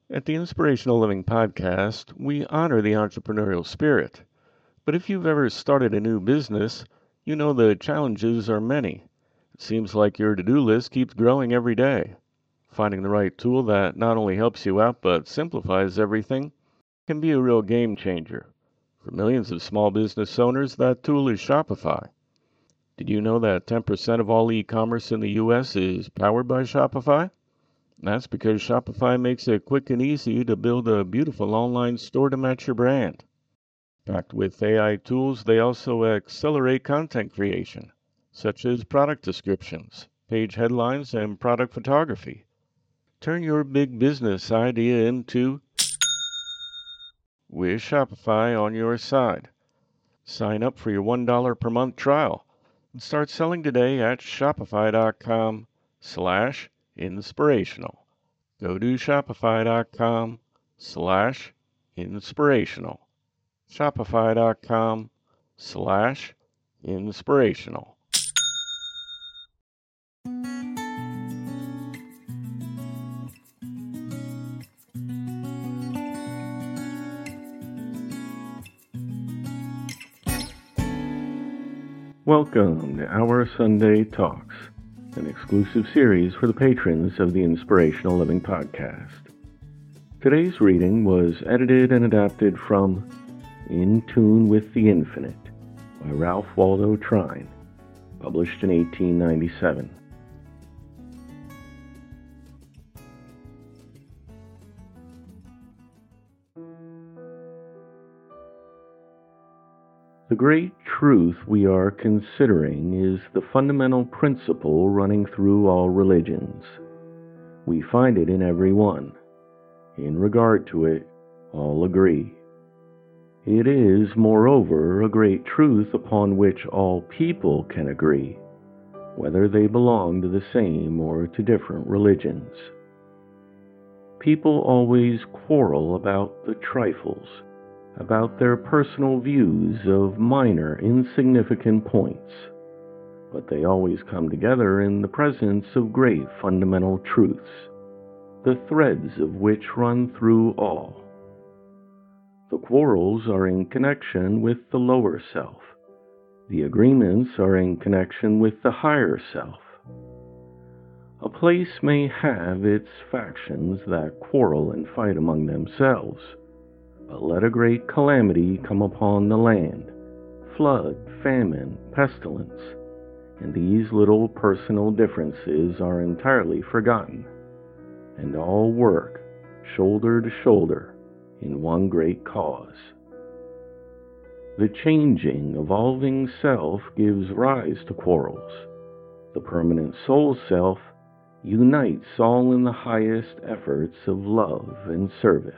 At the Inspirational Living Podcast, we honor the entrepreneurial spirit. But if you've ever started a new business, you know the challenges are many. It seems like your to-do list keeps growing every day. Finding the right tool that not only helps you out but simplifies everything can be a real game changer. For millions of small business owners, that tool is Shopify. Did you know that 10% of all e-commerce in the US is powered by Shopify? That's because Shopify makes it quick and easy to build a beautiful online store to match your brand. Packed with AI tools, they also accelerate content creation, such as product descriptions, page headlines, and product photography. Turn your big business idea into with Shopify on your side. Sign up for your $1 per month trial and start selling today at shopify.com/inspirational. Go to shopify.com/inspirational. Shopify.com/inspirational. Welcome to Our Sunday Talks, an exclusive series for the patrons of the Inspirational Living Podcast. Today's reading was edited and adapted from In Tune with the Infinite by Ralph Waldo Trine, published in 1897. The great truth we are considering is the fundamental principle running through all religions. We find it in every one. In regard to it, all agree. It is, moreover, a great truth upon which all people can agree, whether they belong to the same or to different religions. People always quarrel about the trifles, about their personal views of minor, insignificant points, but they always come together in the presence of great fundamental truths, the threads of which run through all. The quarrels are in connection with the lower self. The agreements are in connection with the higher self. A place may have its factions that quarrel and fight among themselves, but let a great calamity come upon the land, flood, famine, pestilence, and these little personal differences are entirely forgotten, and all work shoulder to shoulder in one great cause. The changing, evolving self gives rise to quarrels. The permanent soul self unites all in the highest efforts of love and service.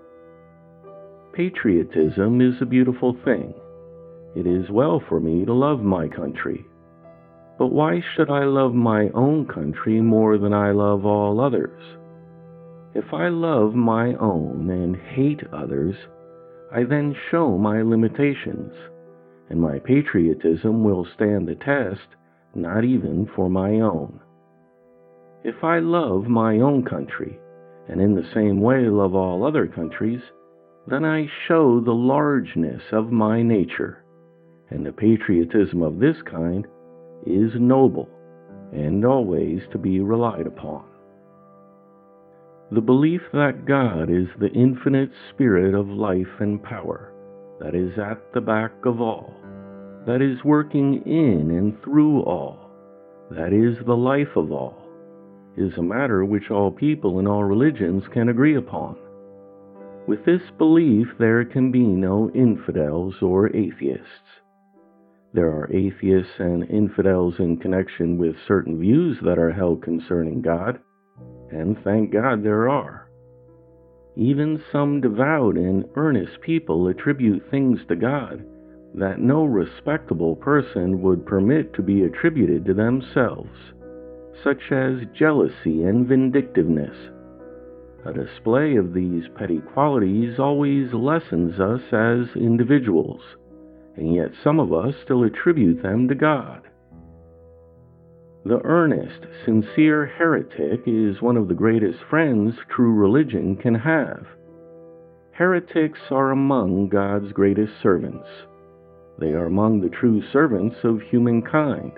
Patriotism is a beautiful thing. It is well for me to love my country. But why should I love my own country more than I love all others? If I love my own and hate others, I then show my limitations, and my patriotism will stand the test not even for my own. If I love my own country, and in the same way love all other countries, then I show the largeness of my nature, and the patriotism of this kind is noble and always to be relied upon. The belief that God is the infinite spirit of life and power, that is at the back of all, that is working in and through all, that is the life of all, is a matter which all people in all religions can agree upon. With this belief, there can be no infidels or atheists. There are atheists and infidels in connection with certain views that are held concerning God, and thank God there are. Even some devout and earnest people attribute things to God that no respectable person would permit to be attributed to themselves, such as jealousy and vindictiveness. A display of these petty qualities always lessens us as individuals, and yet some of us still attribute them to God. The earnest, sincere heretic is one of the greatest friends true religion can have. Heretics are among God's greatest servants. They are among the true servants of humankind.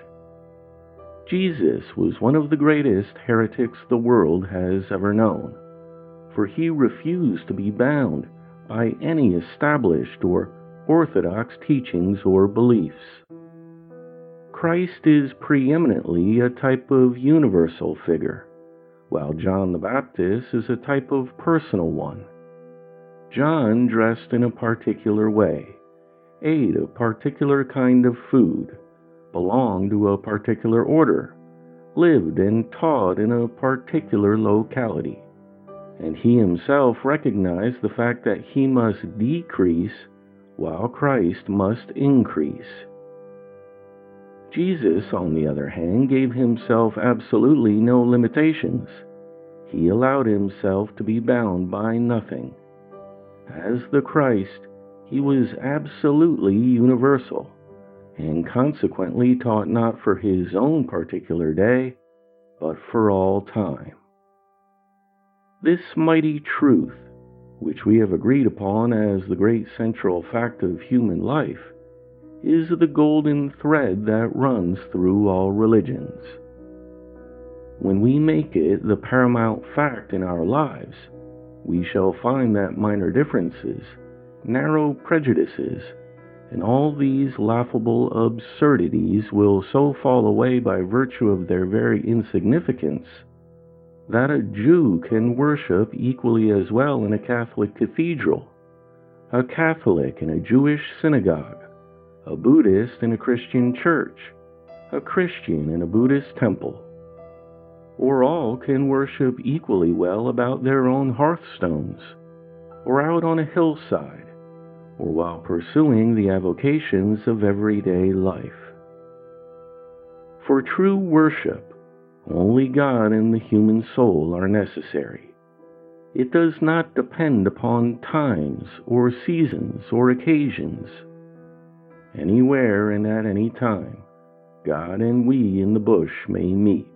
Jesus was one of the greatest heretics the world has ever known, for he refused to be bound by any established or orthodox teachings or beliefs. Christ is preeminently a type of universal figure, while John the Baptist is a type of personal one. John dressed in a particular way, ate a particular kind of food, belonged to a particular order, lived and taught in a particular locality, and he himself recognized the fact that he must decrease while Christ must increase. Jesus, on the other hand, gave himself absolutely no limitations. He allowed himself to be bound by nothing. As the Christ, he was absolutely universal, and consequently taught not for his own particular day, but for all time. This mighty truth, which we have agreed upon as the great central fact of human life, is the golden thread that runs through all religions. When we make it the paramount fact in our lives, we shall find that minor differences, narrow prejudices, and all these laughable absurdities will so fall away by virtue of their very insignificance that a Jew can worship equally as well in a Catholic cathedral, a Catholic in a Jewish synagogue, a Buddhist in a Christian church, a Christian in a Buddhist temple, or all can worship equally well about their own hearthstones, or out on a hillside, or while pursuing the avocations of everyday life. For true worship, only God and the human soul are necessary. It does not depend upon times or seasons or occasions. Anywhere and at any time, God and we in the bush may meet.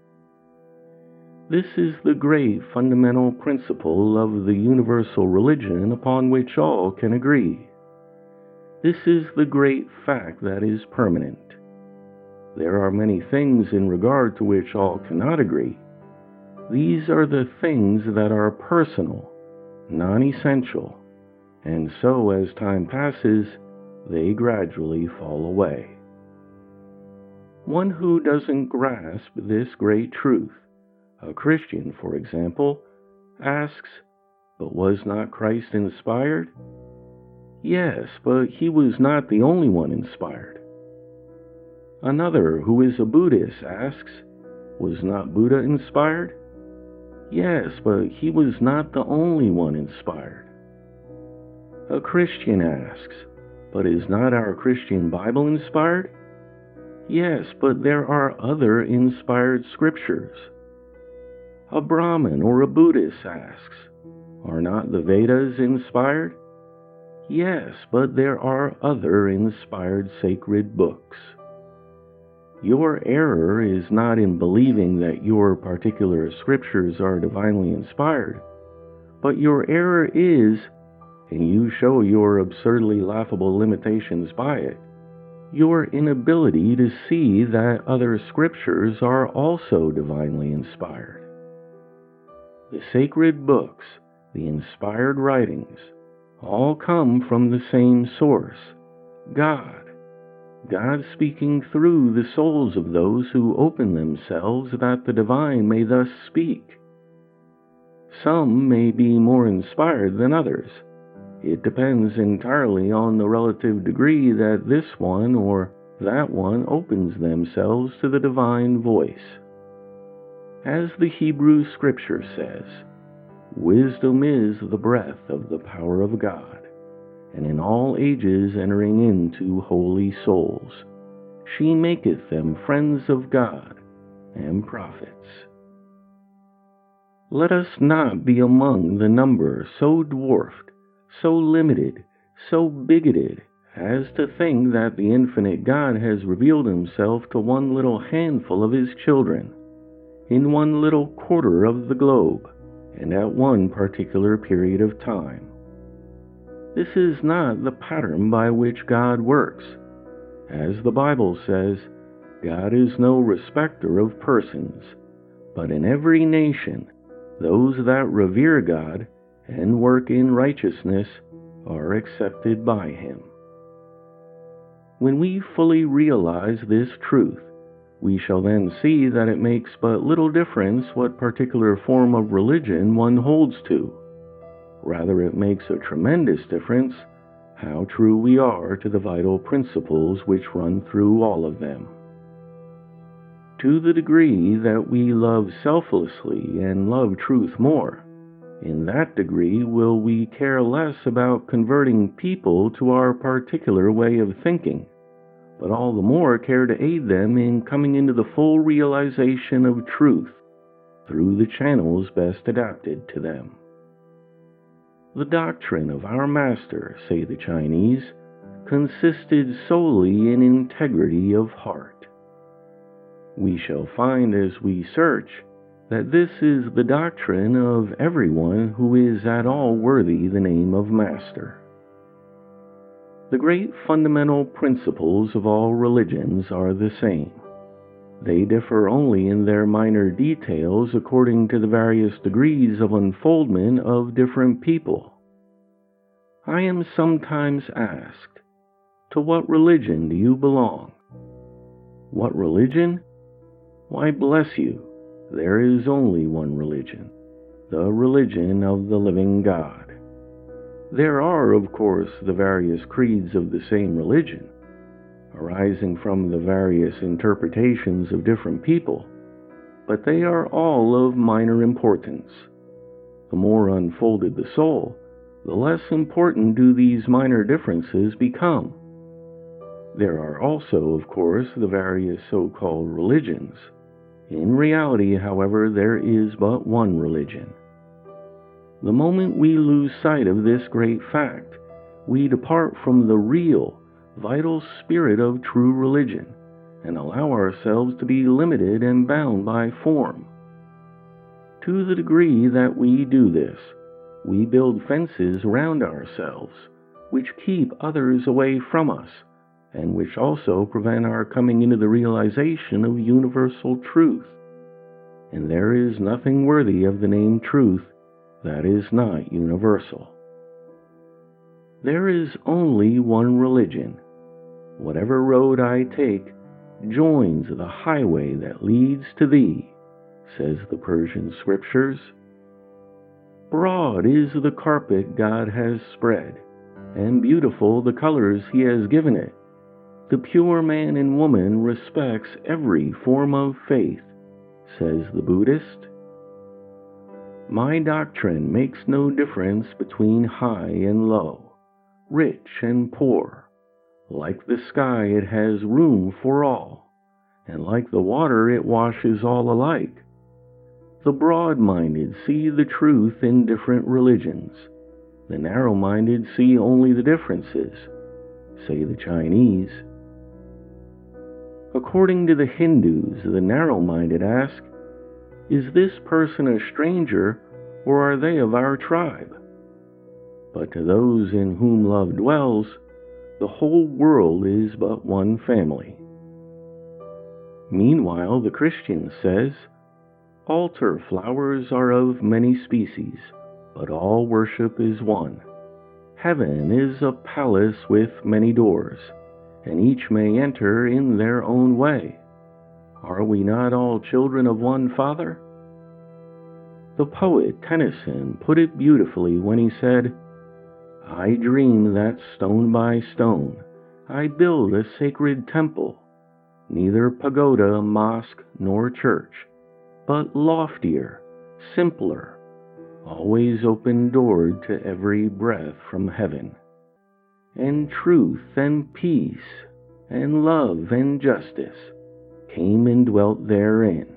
This is the great fundamental principle of the universal religion upon which all can agree. This is the great fact that is permanent. There are many things in regard to which all cannot agree. These are the things that are personal, non-essential, and so as time passes, they gradually fall away. One who doesn't grasp this great truth, a Christian, for example, asks, "But was not Christ inspired?" Yes, but he was not the only one inspired. Another, who is a Buddhist, asks, "Was not Buddha inspired?" Yes, but he was not the only one inspired. A Christian asks, "But is not our Christian Bible inspired?" Yes, but there are other inspired scriptures. A Brahmin or a Buddhist asks, "Are not the Vedas inspired?" Yes, but there are other inspired sacred books. Your error is not in believing that your particular scriptures are divinely inspired, but your error is, and you show your absurdly laughable limitations by it, your inability to see that other scriptures are also divinely inspired. The sacred books, the inspired writings, all come from the same source, God. God speaking through the souls of those who open themselves that the divine may thus speak. Some may be more inspired than others. It depends entirely on the relative degree that this one or that one opens themselves to the divine voice. As the Hebrew Scripture says, "Wisdom is the breath of the power of God, and in all ages entering into holy souls. She maketh them friends of God and prophets." Let us not be among the number so dwarfed, so limited, so bigoted, has to think that the infinite God has revealed himself to one little handful of his children, in one little quarter of the globe, and at one particular period of time. This is not the pattern by which God works. As the Bible says, God is no respecter of persons, but in every nation, those that revere God and work in righteousness are accepted by him. When we fully realize this truth, we shall then see that it makes but little difference what particular form of religion one holds to. Rather, it makes a tremendous difference how true we are to the vital principles which run through all of them. To the degree that we love selflessly and love truth more, in that degree will we care less about converting people to our particular way of thinking, but all the more care to aid them in coming into the full realization of truth through the channels best adapted to them. The doctrine of our master, say the Chinese, consisted solely in integrity of heart. We shall find as we search that this is the doctrine of everyone who is at all worthy the name of master. The great fundamental principles of all religions are the same. They differ only in their minor details according to the various degrees of unfoldment of different people. I am sometimes asked, "To what religion do you belong?" What religion? Why, bless you, there is only one religion, the religion of the living God. There are, of course, the various creeds of the same religion, arising from the various interpretations of different people, but they are all of minor importance. The more unfolded the soul, the less important do these minor differences become. There are also, of course, the various so-called religions. In reality, however, there is but one religion. The moment we lose sight of this great fact, we depart from the real, vital spirit of true religion, and allow ourselves to be limited and bound by form. To the degree that we do this, we build fences around ourselves, which keep others away from us, and which also prevent our coming into the realization of universal truth. And there is nothing worthy of the name truth that is not universal. There is only one religion. Whatever road I take joins the highway that leads to thee, says the Persian scriptures. Broad is the carpet God has spread, and beautiful the colors he has given it. The pure man and woman respects every form of faith, says the Buddhist. My doctrine makes no difference between high and low, rich and poor. Like the sky, it has room for all, and like the water, it washes all alike. The broad-minded see the truth in different religions. The narrow-minded see only the differences, say the Chinese. According to the Hindus, the narrow-minded ask, "Is this person a stranger, or are they of our tribe?" But to those in whom love dwells, the whole world is but one family. Meanwhile, the Christian says, "Altar flowers are of many species, but all worship is one. Heaven is a palace with many doors, and each may enter in their own way. Are we not all children of one Father?" The poet Tennyson put it beautifully when he said, "I dream that stone by stone I build a sacred temple, neither pagoda, mosque, nor church, but loftier, simpler, always open-doored to every breath from heaven. And truth and peace and love and justice came and dwelt therein."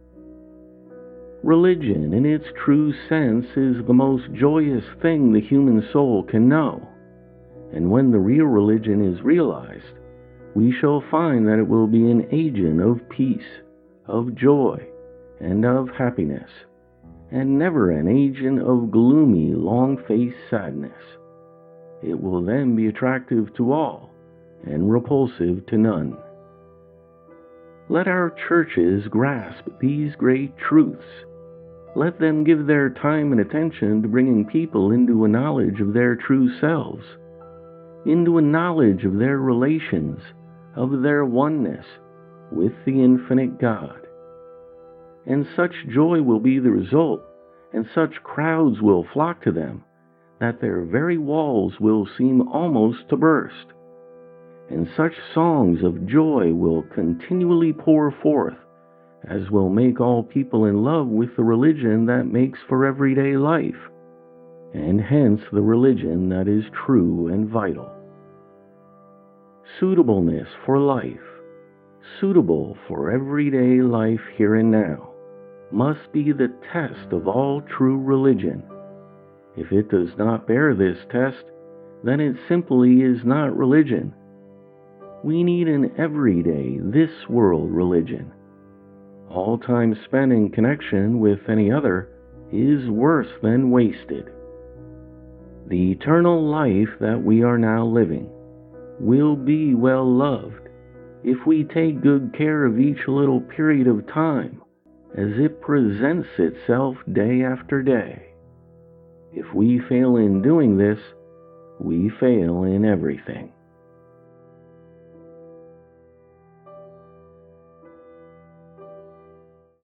Religion, in its true sense, is the most joyous thing the human soul can know. and when the real religion is realized, we shall find that it will be an agent of peace, of joy, and of happiness, and never an agent of gloomy, long-faced sadness. It will then be attractive to all and repulsive to none. Let our churches grasp these great truths. Let them give their time and attention to bringing people into a knowledge of their true selves, into a knowledge of their relations, of their oneness with the infinite God. And such joy will be the result, and such crowds will flock to them, that their very walls will seem almost to burst. And such songs of joy will continually pour forth, as will make all people in love with the religion that makes for everyday life, and hence the religion that is true and vital. Suitableness for life, suitable for everyday life here and now, must be the test of all true religion. If it does not bear this test, then it simply is not religion. We need an everyday, this world religion. All time spent in connection with any other is worse than wasted. The eternal life that we are now living will be well loved if we take good care of each little period of time as it presents itself day after day. If we fail in doing this, we fail in everything.